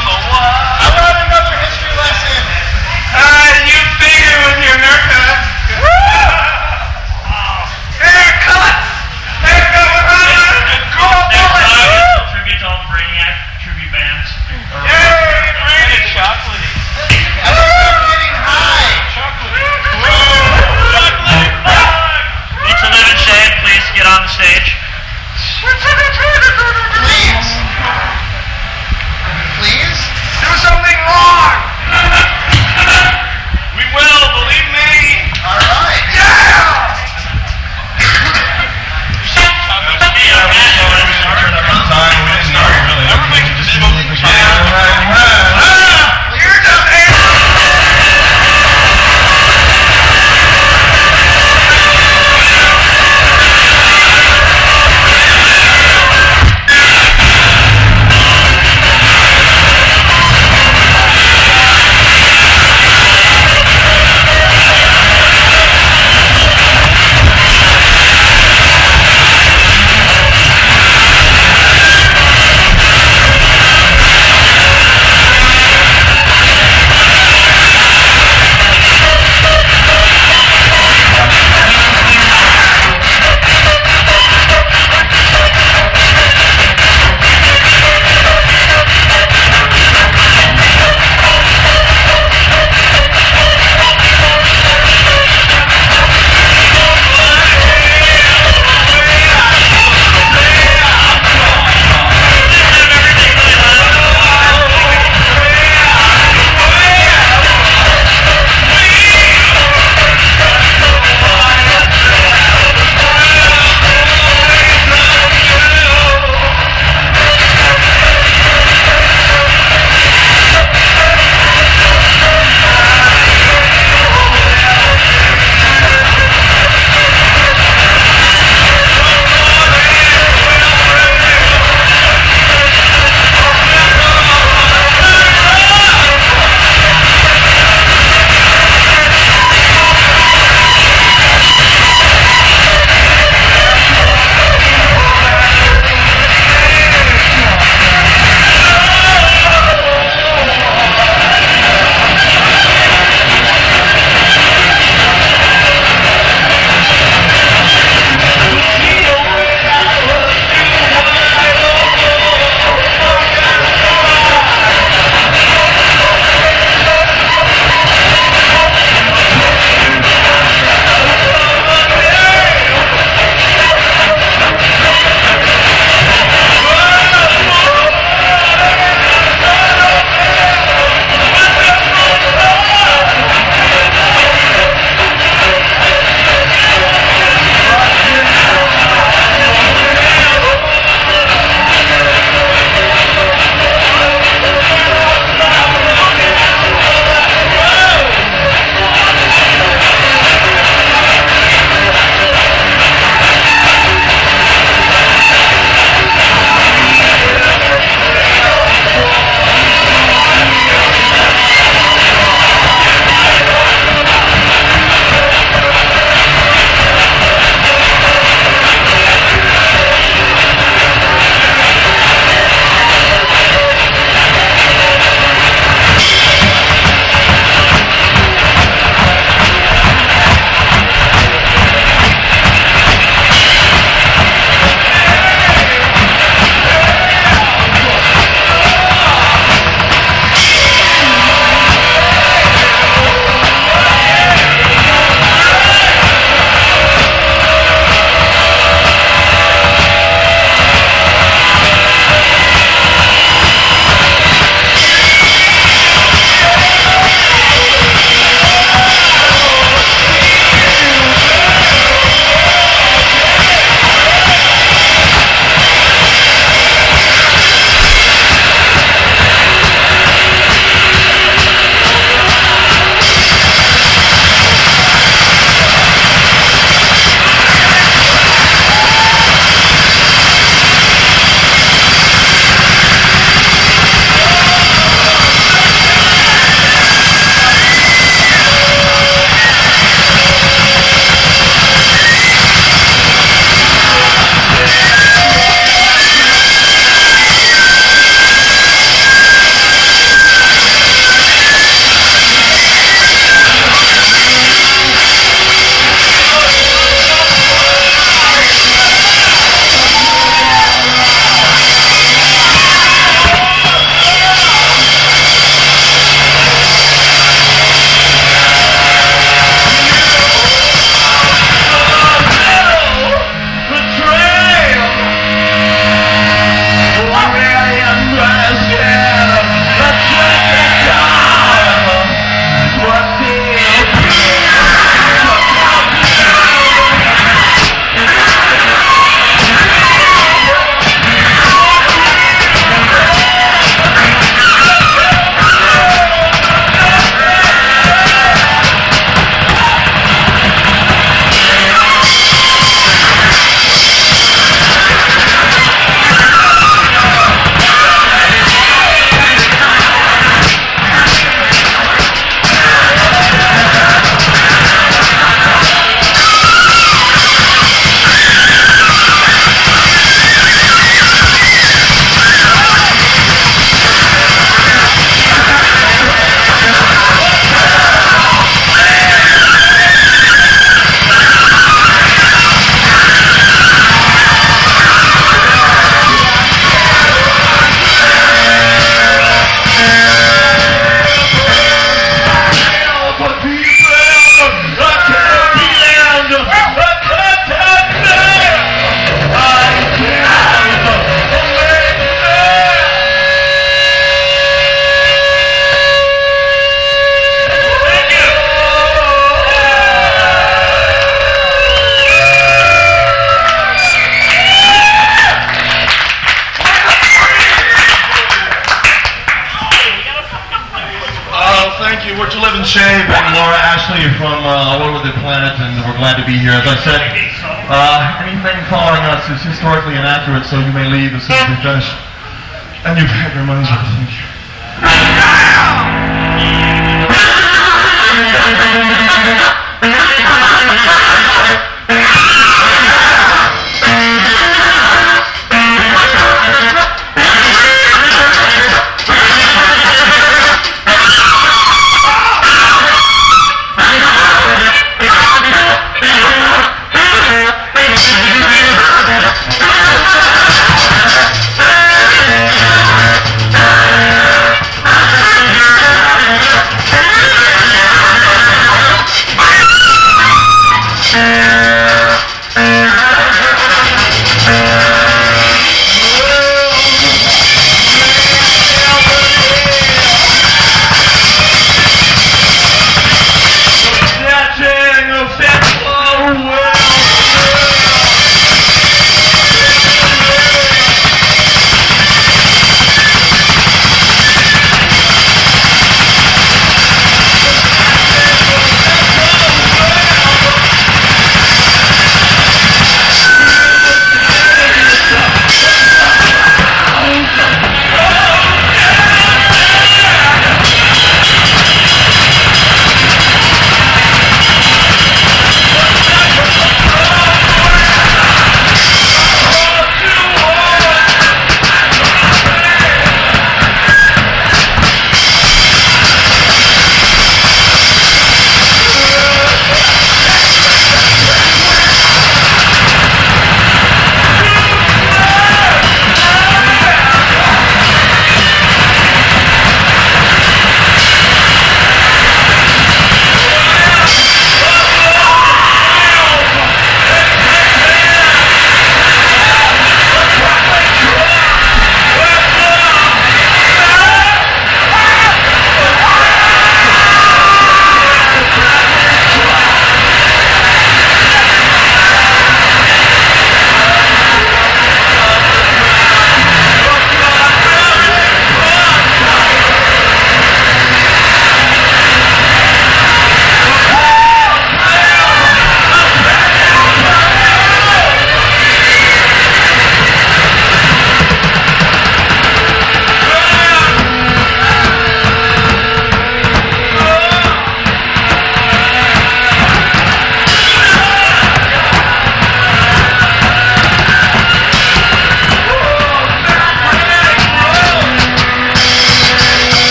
on the wall. I learned another history lesson. You figure when you're nervous. Haircut! Haircut with Tribute to all the Brainiac tribute bands. Yay, Brainiac! Chocolate. I started getting high. Chocolate. Need to live in shade, please get on the stage. Please. Please? Do something wrong! We will, believe me! you from all over the planet, and we're glad to be here. As I said, anything following us is historically inaccurate, so you may leave as soon as we finish. And you've had your money's worth. Thank you.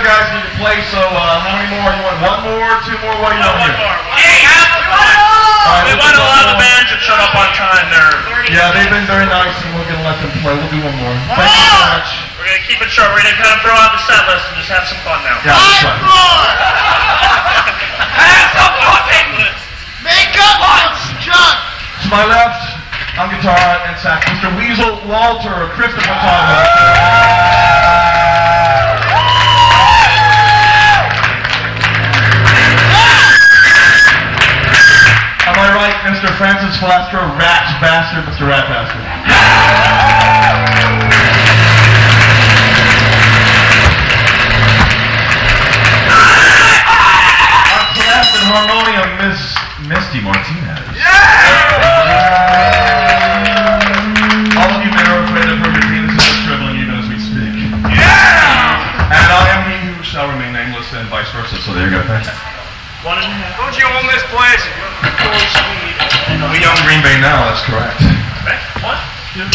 guys need to play, so how many more? You want one more, two more? What do you want One here? more. Hey, have a fun! All right, We we'll want do a one lot of more. the bands that showed up on time. Yeah, they've been very nice, and we're going to let them play. We'll do one more. Thank you so much. We're going to keep it short. We're going to kind of throw out the set list and just have some fun now. Yeah, that's right. Have some fun! Makeup on junk. To my left, on guitar and sax, Mr. Weasel Walter, Christopher Thomas. On my right, Mr. Francis Flastra, Rat Bastard, Mr. Rat Bastard. On clef and harmonium, Miss Misty Martinez. All of you men are afraid of her penises are shriveling even as we speak. And I am he who shall remain nameless and vice versa, so there you go. Thank you. One and a half. Don't you own this place? We own Green Bay now, that's correct. Okay. One, two.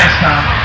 next time.